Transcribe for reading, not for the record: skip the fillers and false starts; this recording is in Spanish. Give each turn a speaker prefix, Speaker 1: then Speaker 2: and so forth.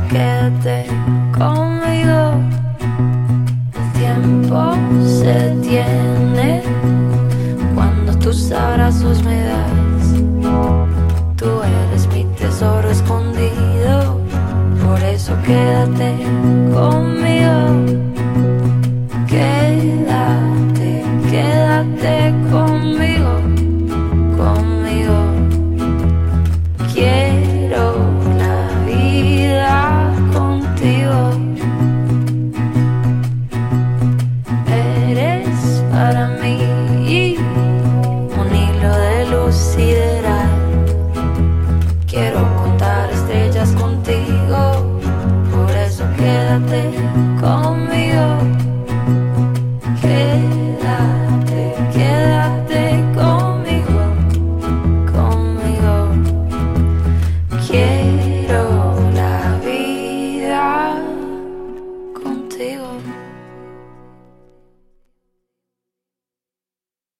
Speaker 1: quédate conmigo. El tiempo se detiene cuando tus abrazos me das. Tú eres mi tesoro escondido, por eso quédate conmigo.